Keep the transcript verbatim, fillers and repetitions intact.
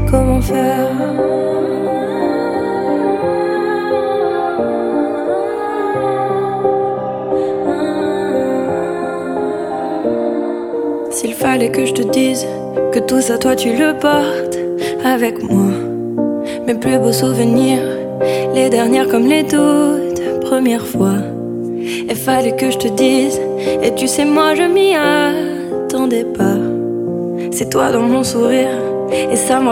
comment faire. S'il fallait que je te dise que tout ça toi tu le portes avec moi, mes plus beaux souvenirs, les dernières comme les toutes premières fois. Il fallait que je te dise, et tu sais moi je m'y attendais pas. C'est toi dans mon sourire, et ça moi